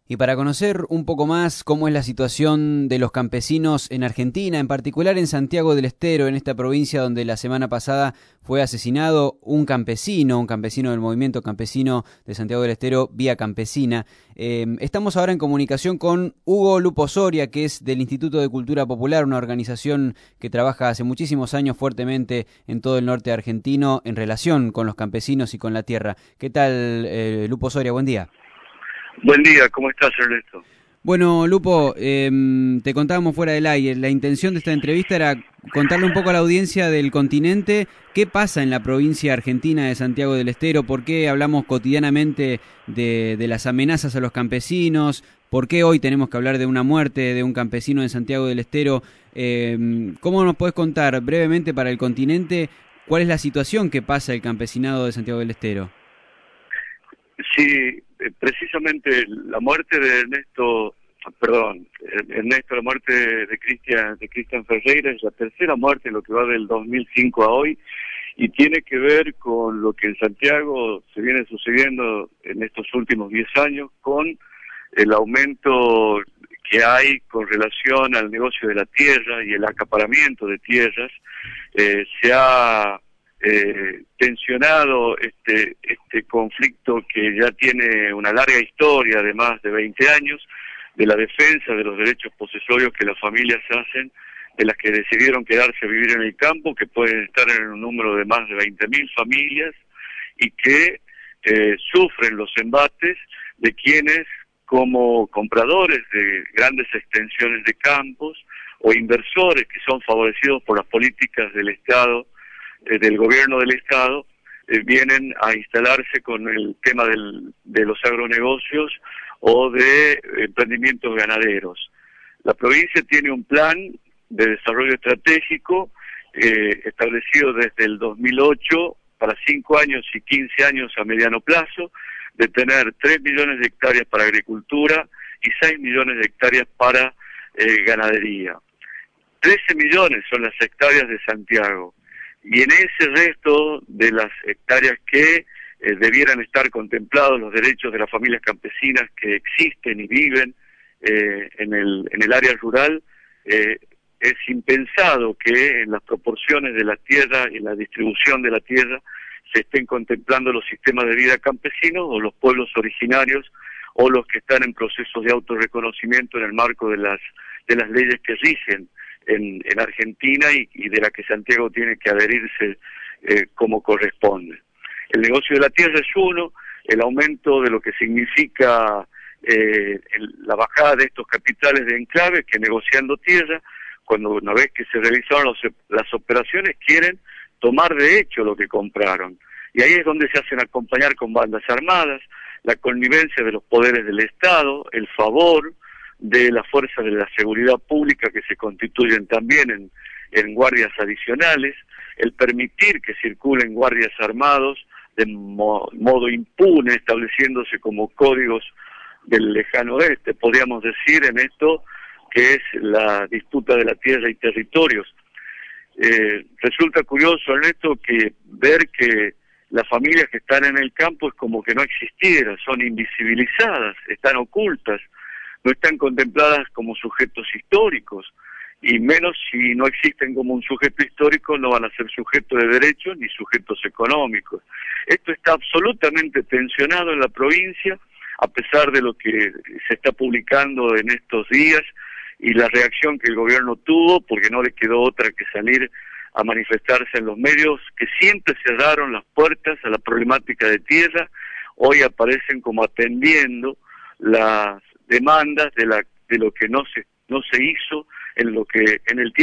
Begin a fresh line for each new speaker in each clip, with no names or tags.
Y para conocer un poco más cómo es la situación de los campesinos en Argentina, en particular en Santiago del Estero, en esta provincia donde la semana pasada fue asesinado un campesino del movimiento campesino de Santiago del Estero, Vía Campesina. Estamos ahora en comunicación con Hugo Lupo Soria, que es del Instituto de Cultura Popular, una organización que trabaja hace muchísimos años fuertemente en todo el norte argentino en relación con los campesinos y con la tierra. ¿Qué tal, Lupo Soria? Buen día.
Buen día, ¿cómo estás, Ernesto?
Bueno, Lupo, te contábamos fuera del aire. La intención de esta entrevista era contarle un poco a la audiencia del continente qué pasa en la provincia argentina de Santiago del Estero, por qué hablamos cotidianamente de las amenazas a los campesinos, por qué hoy tenemos que hablar de una muerte de un campesino en Santiago del Estero. ¿Cómo nos podés contar brevemente para el continente cuál es la situación que pasa el campesinado de Santiago del Estero?
Sí, precisamente la muerte de Ernesto, la muerte de Cristian Ferreira es la tercera muerte en lo que va del 2005 a hoy y tiene que ver con lo que en Santiago se viene sucediendo en estos últimos 10 años con el aumento que hay con relación al negocio de la tierra y el acaparamiento de tierras. Se ha tensionado este conflicto que ya tiene una larga historia de más de 20 años, de la defensa de los derechos posesorios que las familias hacen, de las que decidieron quedarse a vivir en el campo, que pueden estar en un número de más de 20.000 familias, y que sufren los embates de quienes, como compradores de grandes extensiones de campos, o inversores que son favorecidos por las políticas del Estado, del gobierno del Estado, vienen a instalarse con el tema de los agronegocios o de emprendimientos ganaderos. La provincia tiene un plan de desarrollo estratégico establecido desde el 2008 para 5 años y 15 años a mediano plazo, de tener 3 millones de hectáreas para agricultura y 6 millones de hectáreas para ganadería. 13 millones son las hectáreas de Santiago. Y en ese resto de las hectáreas que debieran estar contemplados los derechos de las familias campesinas que existen y viven en el área rural, es impensado que en las proporciones de la tierra y la distribución de la tierra se estén contemplando los sistemas de vida campesinos o los pueblos originarios o los que están en procesos de autorreconocimiento en el marco de las leyes que rigen en Argentina y de la que Santiago tiene que adherirse como corresponde. El negocio de la tierra es uno, el aumento de lo que significa la bajada de estos capitales de enclaves que negociando tierra, cuando una vez que se realizaron las operaciones quieren tomar de hecho lo que compraron. Y ahí es donde se hacen acompañar con bandas armadas, la connivencia de los poderes del Estado, el favor de las fuerzas de la seguridad pública que se constituyen también en guardias adicionales, el permitir que circulen guardias armados de modo impune, estableciéndose como códigos del lejano oeste, podríamos decir, en esto que es la disputa de la tierra y territorios. Resulta curioso, Ernesto, que ver que las familias que están en el campo es como que no existieran, son invisibilizadas, están ocultas, no están contempladas como sujetos históricos, y menos si no existen como un sujeto histórico, no van a ser sujetos de derechos ni sujetos económicos. Esto está absolutamente tensionado en la provincia, a pesar de lo que se está publicando en estos días y la reacción que el gobierno tuvo, porque no le quedó otra que salir a manifestarse en los medios, que siempre cerraron las puertas a la problemática de tierra, hoy aparecen como atendiendo las demandas de lo que no se hizo en el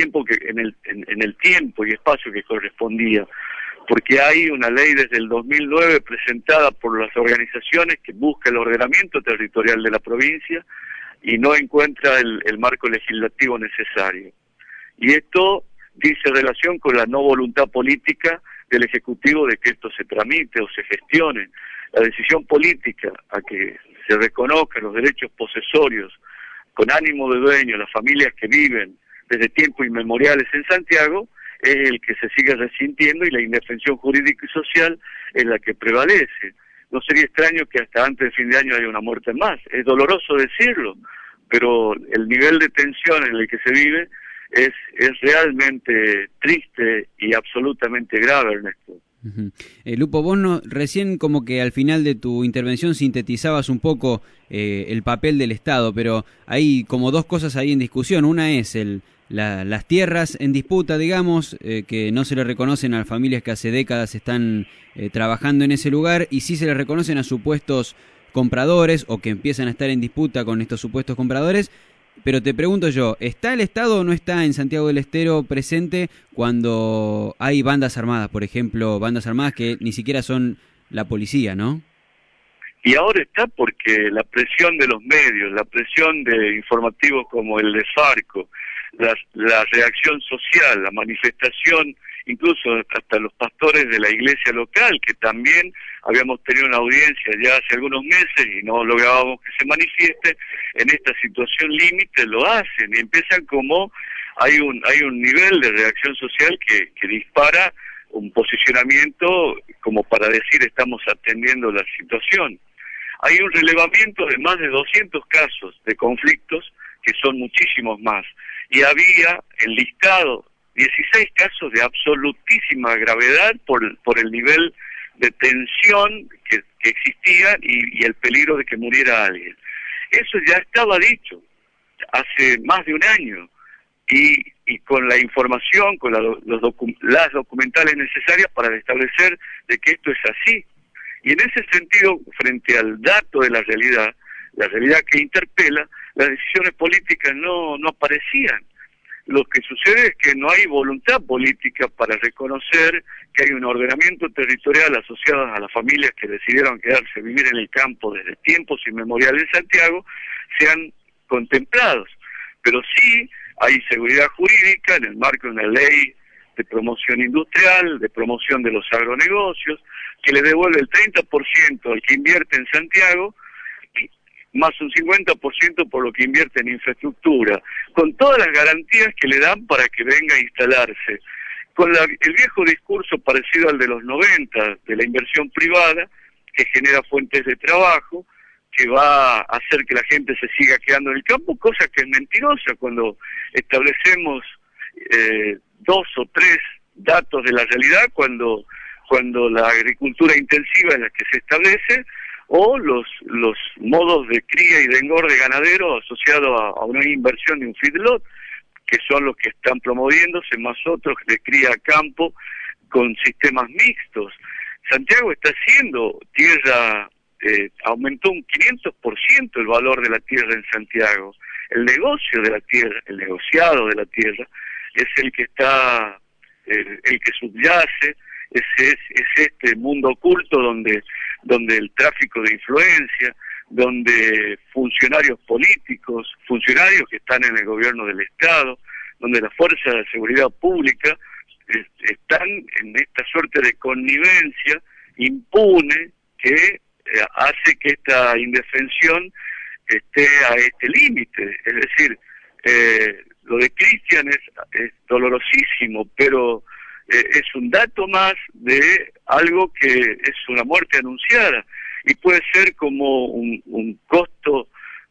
tiempo y espacio que correspondía, porque hay una ley desde el 2009 presentada por las organizaciones que busca el ordenamiento territorial de la provincia y no encuentra el marco legislativo necesario. Y esto dice relación con la no voluntad política del Ejecutivo de que esto se tramite o se gestione. La decisión política a que se reconozcan los derechos posesorios con ánimo de dueño, las familias que viven desde tiempos inmemoriales en Santiago, es el que se sigue resintiendo y la indefensión jurídica y social es la que prevalece. no sería extraño que hasta antes de fin de año haya una muerte más. Es doloroso decirlo, pero el nivel de tensión en el que se vive es realmente triste y absolutamente grave, Ernesto.
Lupo, vos recién como que al final de tu intervención sintetizabas un poco el papel del Estado, pero hay como dos cosas ahí en discusión. Una es las tierras en disputa, digamos, que no se le reconocen a las familias que hace décadas están trabajando en ese lugar, y sí se le reconocen a supuestos compradores o que empiezan a estar en disputa con estos supuestos compradores. Pero te pregunto yo, ¿está el Estado o no está en Santiago del Estero presente cuando hay bandas armadas, por ejemplo, bandas armadas que ni siquiera son la policía, ¿no?
Y ahora está porque la presión de los medios, la presión de informativos como el de Farco, la reacción social, la manifestación, incluso hasta los pastores de la iglesia local, que también habíamos tenido una audiencia ya hace algunos meses y no lográbamos que se manifieste, en esta situación límite lo hacen y empiezan como hay un nivel de reacción social que dispara un posicionamiento como para decir estamos atendiendo la situación. Hay un relevamiento de más de 200 casos de conflictos, que son muchísimos más, y había enlistado 16 casos de absolutísima gravedad por el nivel de tensión que existía y el peligro de que muriera alguien. Eso ya estaba dicho hace más de un año y con la información, con las documentales necesarias para establecer de que esto es así. Y en ese sentido, frente al dato de la realidad que interpela, las decisiones políticas no aparecían. Lo que sucede es que no hay voluntad política para reconocer que hay un ordenamiento territorial asociado a las familias que decidieron quedarse a vivir en el campo desde tiempos inmemoriales en Santiago, sean contemplados. Pero sí hay seguridad jurídica en el marco de una ley de promoción industrial, de promoción de los agronegocios, que le devuelve el 30% al que invierte en Santiago, más un 50% por lo que invierte en infraestructura, con todas las garantías que le dan para que venga a instalarse. Con el viejo discurso parecido al de los 90, de la inversión privada, que genera fuentes de trabajo, que va a hacer que la gente se siga quedando en el campo, cosa que es mentirosa cuando establecemos 2 o 3 datos de la realidad, cuando la agricultura intensiva es la que se establece, o los modos de cría y de engorde ganadero asociados a una inversión de un feedlot, que son los que están promoviéndose, más otros de cría a campo con sistemas mixtos. Santiago está haciendo tierra, aumentó un 500% el valor de la tierra en Santiago. El negocio de la tierra, el negociado de la tierra, es el que está, el que subyace, es este mundo oculto donde el tráfico de influencia, donde funcionarios políticos, funcionarios que están en el gobierno del Estado, donde las fuerzas de seguridad pública están en esta suerte de connivencia impune que hace que esta indefensión esté a este límite. Es decir, lo de Cristian es dolorosísimo, pero es un dato más de algo que es una muerte anunciada y puede ser como un costo,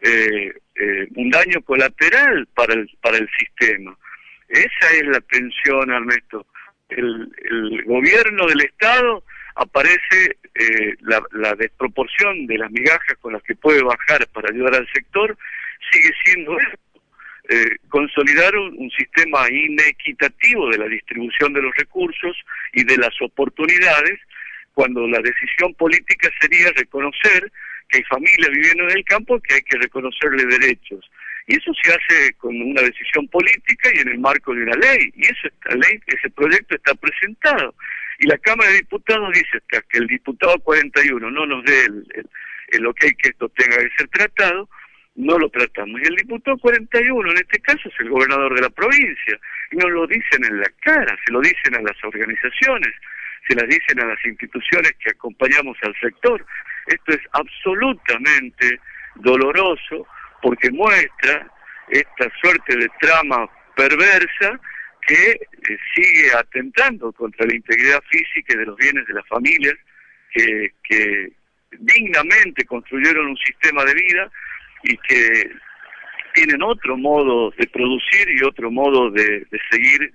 un daño colateral para el sistema. Esa es la tensión, Ernesto. El gobierno del Estado aparece la desproporción de las migajas con las que puede bajar para ayudar al sector, sigue siendo eso. Consolidar un sistema inequitativo de la distribución de los recursos y de las oportunidades, cuando la decisión política sería reconocer que hay familias viviendo en el campo, que hay que reconocerle derechos. Y eso se hace con una decisión política y en el marco de una ley. Y ese proyecto está presentado. Y la Cámara de Diputados dice hasta que el diputado 41 no nos dé el ok que esto tenga que ser tratado, no lo tratamos. Y el diputado 41, en este caso, es el gobernador de la provincia. Y nos lo dicen en la cara, se lo dicen a las organizaciones, se las dicen a las instituciones que acompañamos al sector. Esto es absolutamente doloroso porque muestra esta suerte de trama perversa que sigue atentando contra la integridad física y de los bienes de las familias que dignamente construyeron un sistema de vida y que tienen otro modo de producir y otro modo de seguir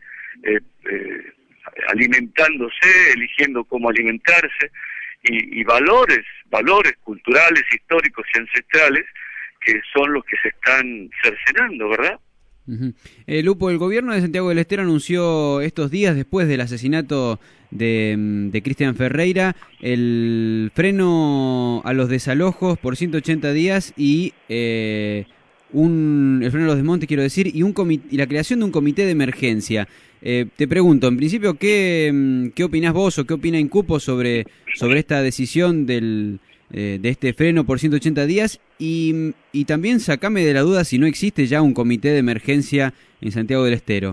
alimentándose, eligiendo cómo alimentarse, y valores culturales, históricos y ancestrales que son los que se están cercenando, ¿verdad?
Lupo, el gobierno de Santiago del Estero anunció estos días, después del asesinato de Cristian Ferreira, el freno a los desalojos por 180 días y el freno a los desmontes, quiero decir, y la creación de un comité de emergencia. Te pregunto, en principio, ¿qué opinás vos o qué opina Incupo sobre esta decisión de este freno por 180 días? Y también sacame de la duda si no existe ya un comité de emergencia en Santiago del Estero.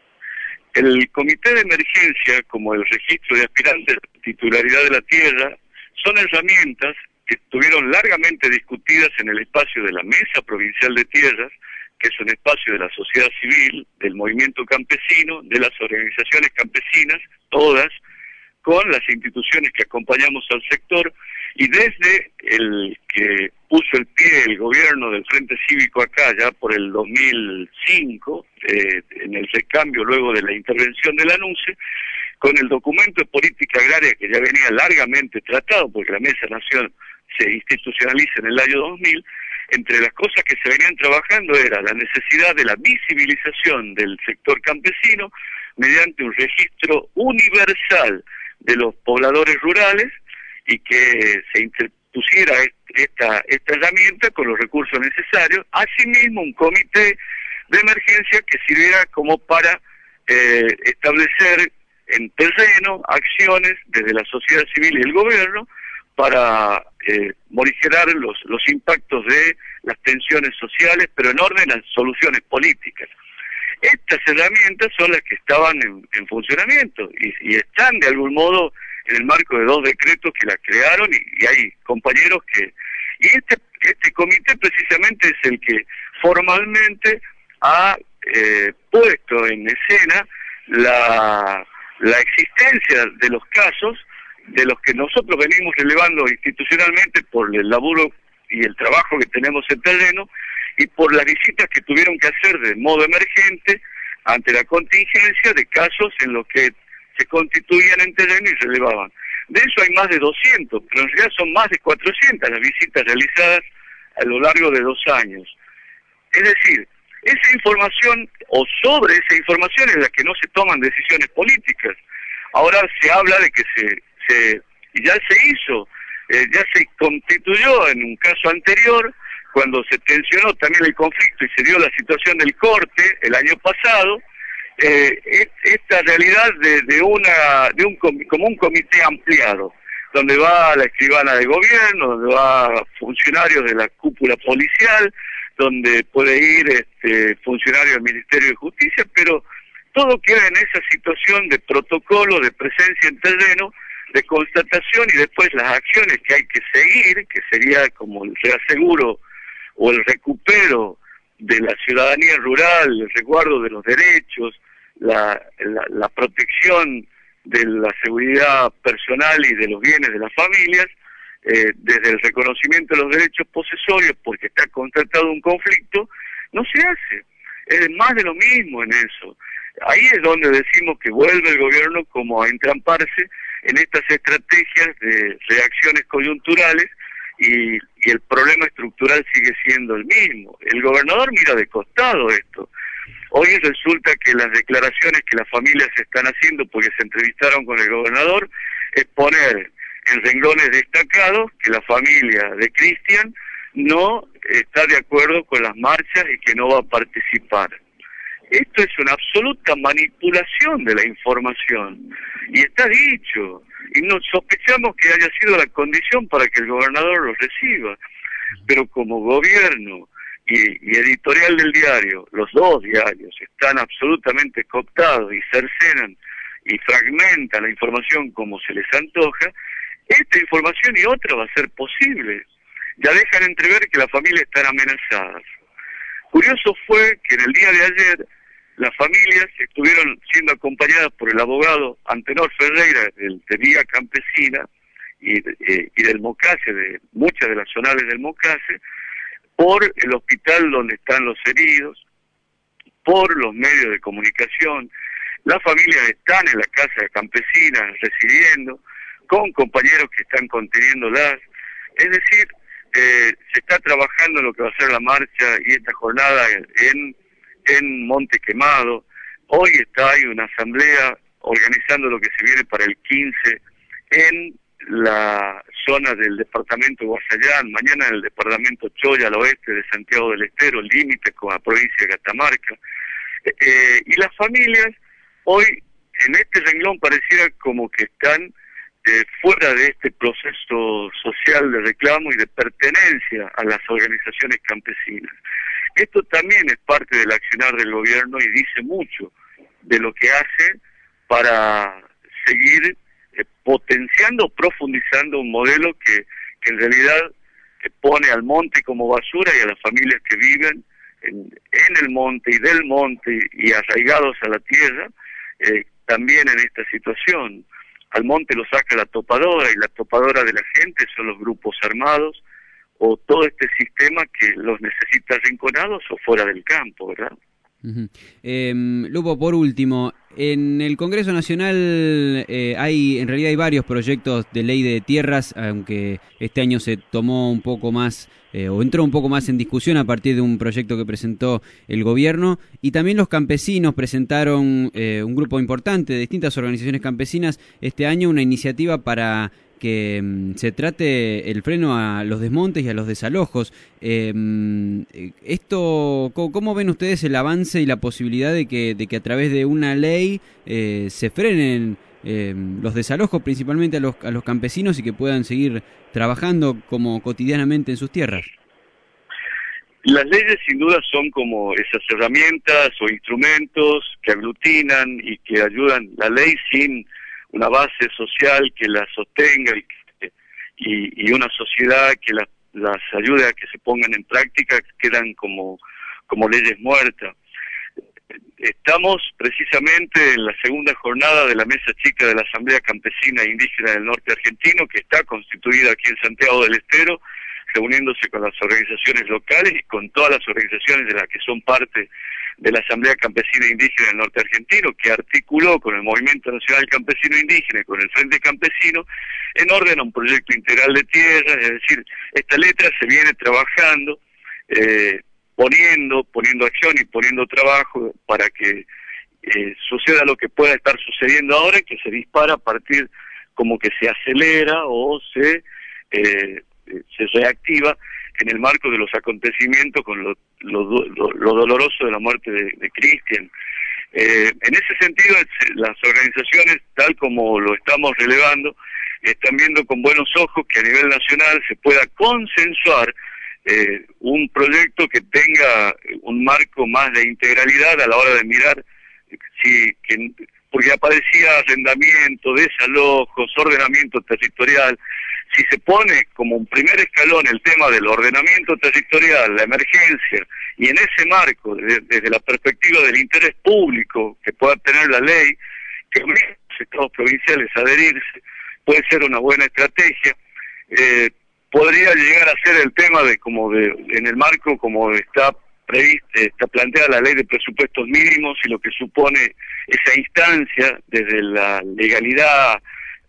El comité de emergencia, como el registro de aspirantes de titularidad de la tierra, son herramientas que estuvieron largamente discutidas en el espacio de la Mesa Provincial de Tierras, que es un espacio de la sociedad civil, del movimiento campesino, de las organizaciones campesinas, todas, con las instituciones que acompañamos al sector, y desde el que puso el pie el gobierno del Frente Cívico acá, ya por el 2005, en el recambio luego de la intervención del anuncio, con el documento de política agraria que ya venía largamente tratado, porque la Mesa Nación se institucionaliza en el año 2000, entre las cosas que se venían trabajando era la necesidad de la visibilización del sector campesino mediante un registro universal de los pobladores rurales y que se interpusiera esta herramienta con los recursos necesarios, asimismo un comité de emergencia que sirviera como para establecer en terreno acciones desde la sociedad civil y el gobierno para morigerar los impactos de las tensiones sociales, pero en orden a soluciones políticas. Estas herramientas son las que estaban en funcionamiento y están de algún modo en el marco de 2 decretos que la crearon y hay compañeros que... Y este comité precisamente es el que formalmente ha puesto en escena la existencia de los casos de los que nosotros venimos relevando institucionalmente por el laburo y el trabajo que tenemos en terreno y por las visitas que tuvieron que hacer de modo emergente ante la contingencia de casos en los que se constituían en terreno y relevaban. De eso hay más de 200, pero en realidad son más de 400 las visitas realizadas a lo largo de 2 años. Es decir, esa información o sobre esa información es la que no se toman decisiones políticas. Ahora se habla de que ya se hizo, ya se constituyó en un caso anterior, cuando se tensionó también el conflicto y se dio la situación del corte el año pasado, esta realidad como un comité ampliado, donde va la escribana de gobierno, donde va funcionarios de la cúpula policial, donde puede ir funcionarios del Ministerio de Justicia, pero todo queda en esa situación de protocolo, de presencia en terreno, de constatación y después las acciones que hay que seguir, que sería como el reaseguro o el recupero de la ciudadanía rural, el resguardo de los derechos, la protección de la seguridad personal y de los bienes de las familias, desde el reconocimiento de los derechos posesorios, porque está constatado un conflicto, no se hace. Es más de lo mismo en eso. Ahí es donde decimos que vuelve el gobierno como a entramparse en estas estrategias de reacciones coyunturales y el problema estructural sigue siendo el mismo. El gobernador mira de costado esto. Hoy resulta que las declaraciones que las familias están haciendo, porque se entrevistaron con el gobernador, es poner en renglones destacados que la familia de Cristian no está de acuerdo con las marchas y que no va a participar. Esto es una absoluta manipulación de la información, y está dicho, y nos sospechamos que haya sido la condición para que el gobernador lo reciba, pero como gobierno y editorial del diario, los 2 diarios están absolutamente cooptados y cercenan y fragmentan la información como se les antoja, esta información y otra va a ser posible. Ya dejan entrever que las familias están amenazadas. Curioso fue que en el día de ayer las familias estuvieron siendo acompañadas por el abogado Antenor Ferreira de Vía Campesina y del Mocase, de muchas de las zonales del Mocase, por el hospital donde están los heridos, por los medios de comunicación. Las familias están en la casa campesina residiendo, con compañeros que están conteniéndolas. Es decir, se está trabajando en lo que va a ser la marcha y esta jornada en Monte Quemado. Hoy hay una asamblea organizando lo que se viene para el 15 en la zona del departamento de Guasayán, mañana en el departamento Choya, al oeste de Santiago del Estero, límite con la provincia de Catamarca. Y las familias hoy en este renglón pareciera como que están fuera de este proceso social de reclamo y de pertenencia a las organizaciones campesinas. Esto también es parte del accionar del gobierno y dice mucho de lo que hace para seguir potenciando, profundizando un modelo que en realidad pone al monte como basura y a las familias que viven en el monte y del monte y arraigados a la tierra, también en esta situación. Al monte lo saca la topadora, y la topadora de la gente son los grupos armados o todo este sistema que los necesita arrinconados o fuera del campo, ¿verdad?
Uh-huh. Lupo, por último, en el Congreso Nacional en realidad hay varios proyectos de ley de tierras, aunque este año se tomó un poco más o entró un poco más en discusión a partir de un proyecto que presentó el gobierno, y también los campesinos presentaron, un grupo importante de distintas organizaciones campesinas, este año una iniciativa para que se trate el freno a los desmontes y a los desalojos. Esto, ¿cómo ven ustedes el avance y la posibilidad de que a través de una ley se frenen los desalojos, principalmente a los campesinos, y que puedan seguir trabajando como cotidianamente en sus tierras?
Las leyes sin duda son como esas herramientas o instrumentos que aglutinan y que ayudan. La ley sin una base social que la sostenga y una sociedad que las ayude a que se pongan en práctica, quedan como leyes muertas. Estamos precisamente en la segunda jornada de la Mesa Chica de la Asamblea Campesina e Indígena del Norte Argentino, que está constituida aquí en Santiago del Estero, reuniéndose con las organizaciones locales y con todas las organizaciones de las que son parte de la Asamblea Campesina e Indígena del Norte Argentino, que articuló con el Movimiento Nacional Campesino Indígena y con el Frente Campesino en orden a un proyecto integral de tierras. Es decir, esta letra se viene trabajando, poniendo acción y poniendo trabajo para que suceda lo que pueda estar sucediendo ahora, que se dispara a partir, como que se acelera o se reactiva en el marco de los acontecimientos con lo doloroso de la muerte de Cristian. En ese sentido, las organizaciones, tal como lo estamos relevando, están viendo con buenos ojos que a nivel nacional se pueda consensuar un proyecto que tenga un marco más de integralidad a la hora de mirar, porque aparecía arrendamiento, desalojos, ordenamiento territorial. Si se pone como un primer escalón el tema del ordenamiento territorial, la emergencia, y en ese marco, desde la perspectiva del interés público que pueda tener la ley, que obligue a los estados provinciales a adherirse, puede ser una buena estrategia. Podría llegar a ser el tema en el marco como está planteada la ley de presupuestos mínimos y lo que supone esa instancia desde la legalidad,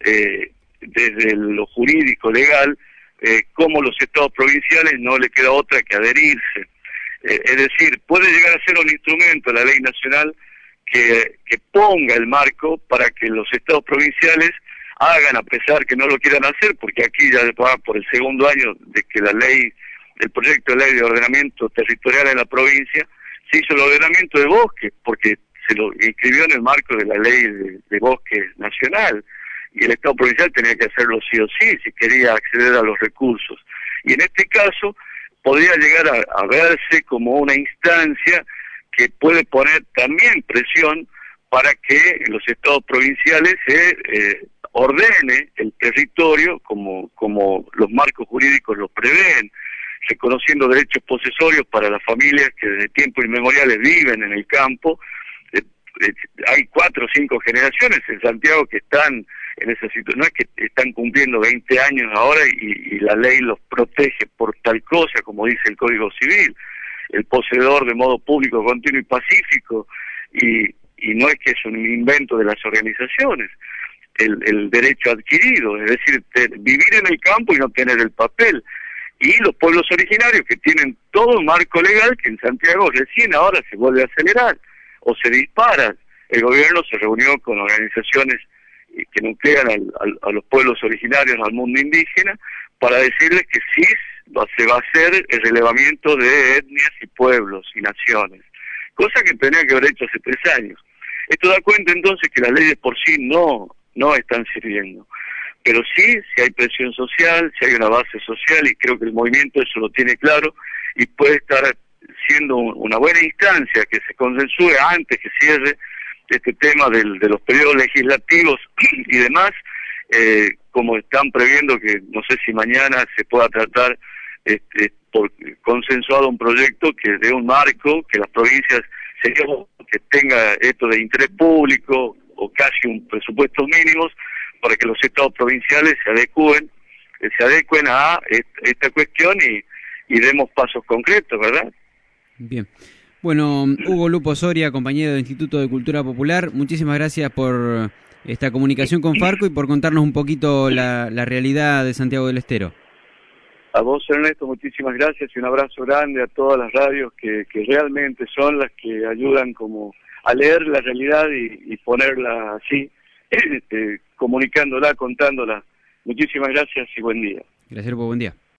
desde lo jurídico legal, como los estados provinciales no le queda otra que adherirse. Es decir, puede llegar a ser un instrumento la ley nacional que ponga el marco para que los estados provinciales hagan, a pesar que no lo quieran hacer, porque aquí ya va por el segundo año de que el proyecto de ley de ordenamiento territorial en la provincia, se hizo el ordenamiento de bosques, porque se lo inscribió en el marco de la ley de bosques nacional, y el Estado provincial tenía que hacerlo sí o sí, si quería acceder a los recursos. Y en este caso, podría llegar a verse como una instancia que puede poner también presión para que los estados provinciales se ordene el territorio como los marcos jurídicos lo prevén, reconociendo derechos posesorios para las familias que desde tiempos inmemoriales viven en el campo. Hay 4 o 5 generaciones en Santiago que están en esa situación. No es que están cumpliendo 20 años ahora y la ley los protege por tal cosa, como dice el Código Civil, el poseedor de modo público, continuo y pacífico, y no es que es un invento de las organizaciones, el derecho adquirido, es decir, vivir en el campo y no tener el papel. Y los pueblos originarios que tienen todo un marco legal que en Santiago recién ahora se vuelve a acelerar o se dispara. El gobierno se reunió con organizaciones que nuclean a los pueblos originarios, al mundo indígena, para decirles que sí se va a hacer el relevamiento de etnias y pueblos y naciones, cosa que tenía que haber hecho hace 3 años. Esto da cuenta entonces que las leyes por sí no están sirviendo. Pero sí, si hay presión social, si hay una base social, y creo que el movimiento eso lo tiene claro, y puede estar siendo una buena instancia que se consensúe antes que cierre este tema de los periodos legislativos y demás, como están previendo que no sé si mañana se pueda tratar por consensuado un proyecto que dé un marco, que las provincias que tenga esto de interés público o casi un presupuestos mínimos para que los estados provinciales se adecuen a esta cuestión y demos pasos concretos, ¿verdad?
Bien. Bueno, Hugo Lupo Soria, compañero del Instituto de Cultura Popular, muchísimas gracias por esta comunicación con Farco y por contarnos un poquito la realidad de Santiago del Estero.
A vos, Ernesto, muchísimas gracias y un abrazo grande a todas las radios que realmente son las que ayudan como a leer la realidad y ponerla así, comunicándola, contándola. Muchísimas gracias y buen día.
Gracias, Lupo, buen día.